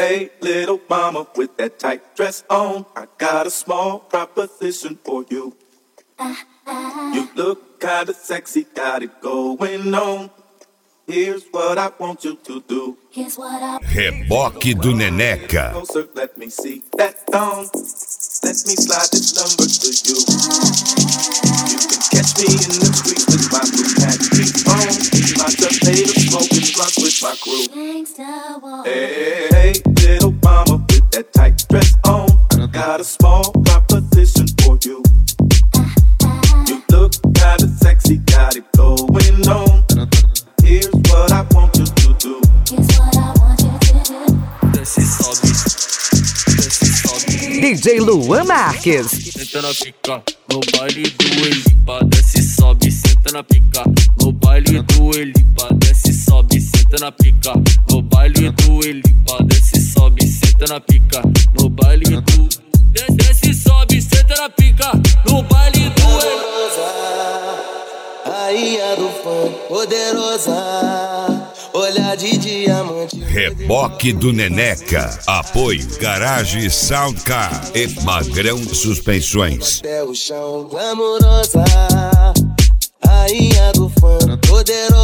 Hey, little mama with that tight dress on, I got a small proposition for you. You look kinda sexy, got it going on. Here's what I want you to do. Reboque do Neneca. Closer, let me see that thong. Let me slide this number to you. You can catch me in the streets with my blue panties on. My potato smoking blunts with my crew. Hey, hey, little mama with that tight dress on. I got a small proposition for you. You look kinda sexy, got it going on. Here's what I want you to do. Desce e sobe, desce e sobe. DJ Luan Marques. Senta na pica, no baile do Elipa. Desce e sobe, senta na pica. No baile do Elipa. Desce e sobe, senta na pica. No baile do Elipa. Desce e sobe, senta na pica. No baile do... Desce e sobe, senta na pica. No baile do Elipa. Rainha do funk, poderosa, olhar de diamante. Reboque do Neneca. Apoio Garage Soundcar e Magrão Suspensões. Até o chão, glamourosa, rainha do funk, poderosa.